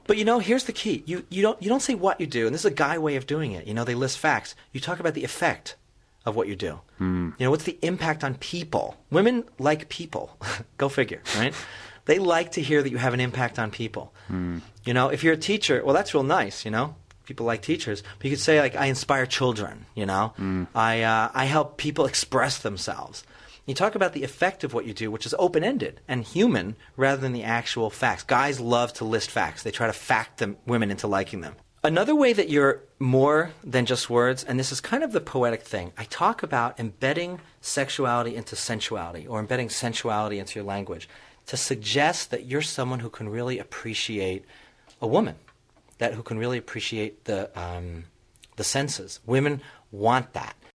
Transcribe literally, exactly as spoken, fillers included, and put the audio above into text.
But you know, here's the key. You you don't you don't say what you do, and this is a guy way of doing it. You know, they list facts. You talk about the effect of what you do. Mm. You know, what's the impact on people? Women like people. Go figure, right? They like to hear that you have an impact on people. Mm. You know, if you're a teacher, well, that's real nice, you know? People like teachers. But you could say, like, I inspire children, you know? Mm. I uh, I help people express themselves. You talk about the effect of what you do, which is open-ended and human rather than the actual facts. Guys love to list facts. They try to fact them, women into liking them. Another way that you're more than just words, and this is kind of the poetic thing, I talk about embedding sexuality into sensuality or embedding sensuality into your language to suggest that you're someone who can really appreciate a woman, that who can really appreciate the um, the senses. Women want that.